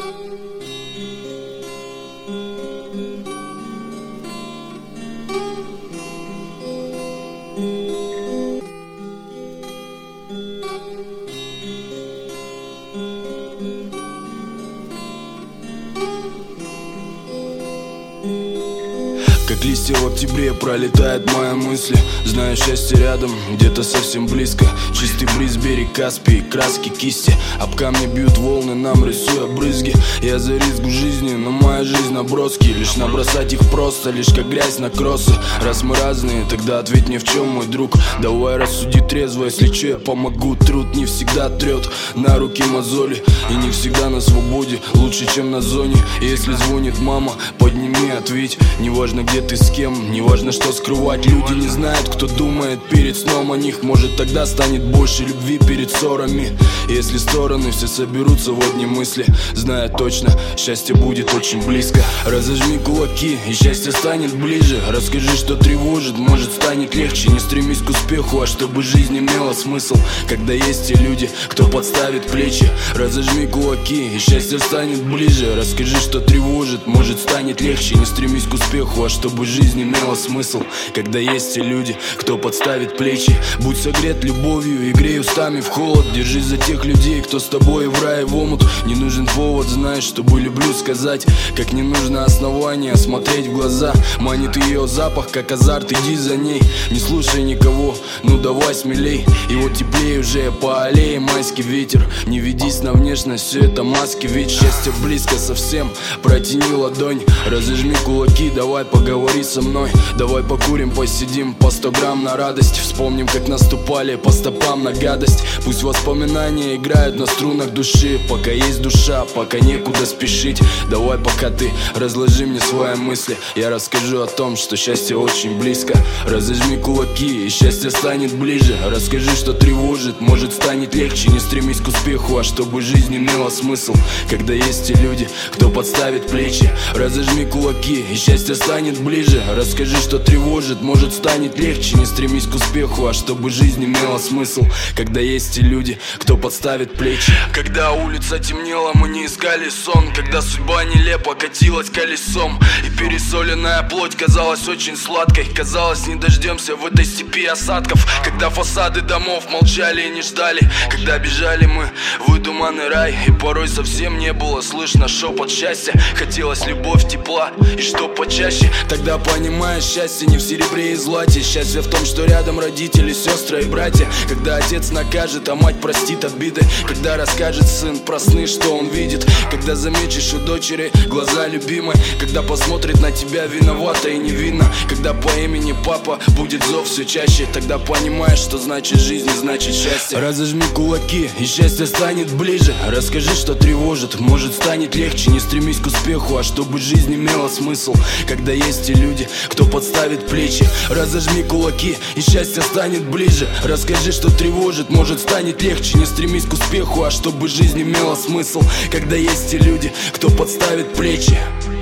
Как листья в октябре пролетают мои мысли. Знаю, счастье рядом, где-то совсем близко. Чистый бриз, берег Каспий, краски, кисти. Об камни бьют волны, нам рисуя брызги. Я за риск в жизни, но моя жизнь наброски. Лишь набросать их просто, лишь как грязь на кроссы. Раз мы разные, тогда ответь мне, в чем мой друг. Давай рассуди трезво, если че, я помогу. Труд не всегда трет на руки мозоли, и не всегда на свободе, лучше, чем на зоне. И если звонит мама, подними, ответь. Неважно, где ты, с кем, неважно, что скрывать. Люди не знают, кто думает перед сном о них. Может, тогда станет больше любви перед ссорами. Если стороны все соберутся в одни мысли, зная точно, счастье будет очень близко. Разожми кулаки, и счастье станет ближе. Расскажи, что тревожит, может, станет легче. Не стремись к успеху, а чтобы жизнь имела смысл, когда есть те люди, кто подставит плечи. Разожми кулаки, и счастье станет ближе. Расскажи, что тревожит, может, станет легче. Не стремись к успеху, а чтобы жизнь имела смысл, когда есть те люди, кто подставит плечи. Будь согрет любовью и грей устами в холод. Держись за тех людей, кто с тобой в рай и в омут. Не нужен повод, знаешь, чтобы люблю сказать. Как не нужно основание, смотреть в глаза. Манит ее запах, как азарт, иди за ней. Не слушай никого, ну давай смелей. И вот теплее уже по аллее майский ветер. Не ведись на внешность, все это маски. Ведь счастье близко совсем, протяни ладонь. Разожми кулаки, давай поговори со мной. Давай покурим, посидим по 100 грамм на радость. Вспомним, как наступали по стопам на гадость. Пусть воспоминания играют на струнах души. Пока есть душа, пока некуда спешить. Давай, пока ты разложи мне свои мысли, я расскажу о том, что счастье очень близко. Разожми кулаки, и счастье станет ближе. Расскажи, что тревожит, может, станет легче. Не стремись к успеху, а чтобы жизнь имела смысл, когда есть те люди, кто подставит плечи. Разожми кулаки, и счастье станет ближе. Расскажи, что тревожит, может, станет легче. Не стремись к успеху, а чтобы жизнь имела смысл, когда есть те люди, кто подставит плечи. Когда улица темнела, мы не искали сон. Когда судьба нелепо катилась колесом, и пересоленная плоть казалась очень сладкой. Казалось, не дождемся в этой степи осадков. Когда фасады домов молчали и не ждали. Когда бежали мы в выдуманный рай, и порой совсем не было слышно шепот счастья. Хотелось любовь, тепла и что почаще. Тогда понимаешь, счастье не в серебре и злате. Счастье в том, что рядом родители, сестры и братья. Когда отец накажет, а мать простит обиды. Когда расскажет сын про сны, что он видит. Когда заметишь у дочери глаза любимой. Когда посмотрит на тебя виновато и невинно. Когда по имени папа будет зов все чаще. Тогда понимаешь, что значит жизнь и значит счастье. Разожми кулаки, и счастье станет ближе. Расскажи, что тревожит, может, станет легче. Не стремись к успеху, а чтобы жизнь имела смысл, когда есть те люди, кто подставит плечи. Разожми кулаки, и счастье станет ближе. Расскажи, что тревожит, может, станет легче. Не стремись к успеху, а чтобы жизнь имела смысл, когда есть те люди, кто подставит плечи.